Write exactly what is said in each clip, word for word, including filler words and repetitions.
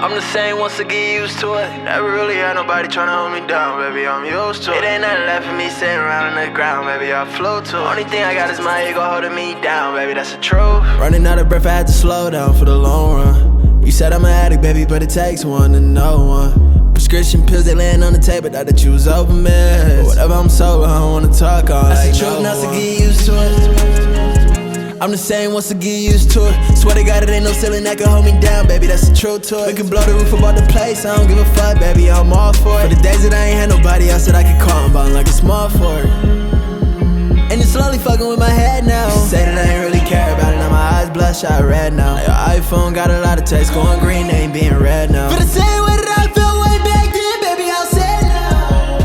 I'm the same once I get used to it. Never really had nobody tryna hold me down, baby, I'm used to it. It ain't nothing left for me sitting around on the ground, baby, I float to it. Only thing I got is my ego holding me down, baby, that's the truth. Running out of breath, I had to slow down for the long run. You said I'm an addict, baby, but it takes one to know one. Prescription pills, they laying on the table, thought that you was over mess. Whatever, I'm sober, I don't wanna talk on. That's like the truth, no not to get used to it. I'm the same once I get used to it. Swear to God, it ain't no ceiling that can hold me down, baby, that's the truth to it. We can blow the roof about the place, I don't give a fuck, baby, I'm all for it. For the days that I ain't had nobody else that I could call, I'm ballin' like a small for it. And it's slowly fucking with my head now. She say that I ain't really care about it, now my eyes bloodshot red now. Like your iPhone got a lot of text, going green, they ain't being red now. For the same way that I felt way back then, baby, I'll say it now.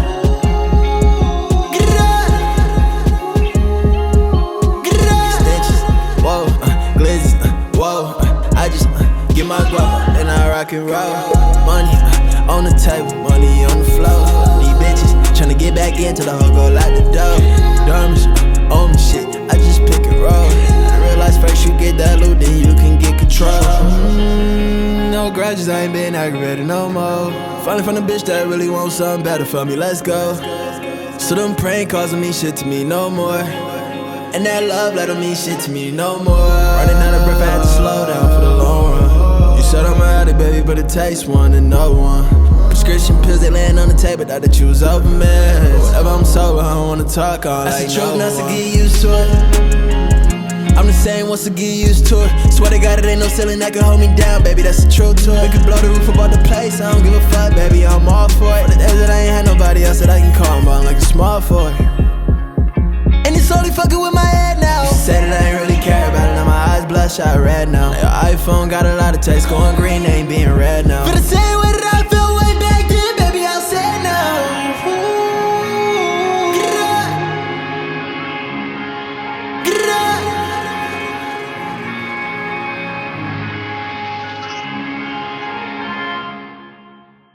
Get it up. Get it up. Stitches, whoa, uh, glizzes, uh, whoa, uh, I just uh, get my guap, and I rock and roll. Money uh, on the table, money on the floor. These bitches tryna get back into the hoe, go like the dough. Diamonds uh, on me, shit, I just pick and roll. I realize first you get that loot, then you can get control. Mm, no grudges, I ain't been aggravated no more. Finally found a bitch that really wants something better for me, let's go. So them prank calls don't mean shit to me no more. And that love letter mean shit to me no more. Running out of breath, I had to slow down for the long run. You said I'm an addict, baby, but it takes one to know one. Prescription pills, they laying on the table, thought that you was over mess. Whatever, I'm sober, I don't wanna talk on. That's like the truth, no not to get used to it. I'm the same once I get used to it. Swear to God, it ain't no ceiling that can hold me down, baby, that's the truth to it. We can blow the roof about the place, I don't give a fuck, baby, I'm all for it. For the days that I ain't had nobody else that I can call, I'm ballin' like a small for it. And it's only fucking with my head now. She said that I ain't really care about it, now my eyes bloodshot red now. Like your iPhone got a lot of text, going green, they ain't being red now. For the same way that I